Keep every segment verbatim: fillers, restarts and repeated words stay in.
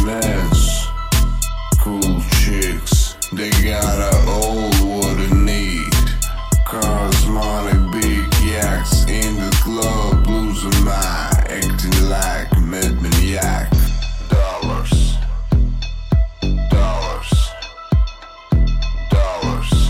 mans, cool chicks, they gotta all what I need. Cars, money, big yaks, in the club, losing my acting like mad maniac. Dollars, dollars, dollars,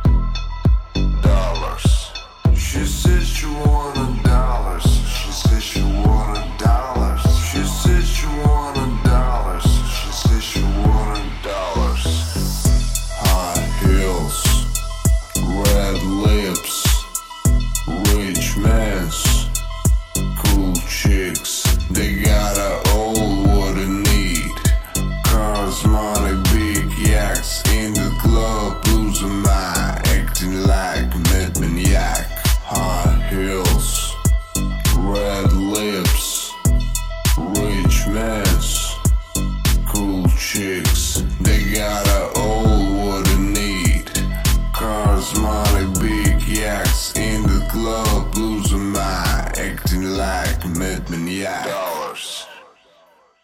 dollars. She said she wanted dollars. She said she wanted dollars. She said she wanted dollars. She said she wanted dollars. High heels, red lips, rich mans, cool chicks, they gotta all what I need. Cars, money, big yaks, in the club, losing my acting like mad maniac. High heels, red lips, rich mans, cool chicks, they gotta all what I need. Cars, money, big yaks, in the club, losing my acting like mad maniac.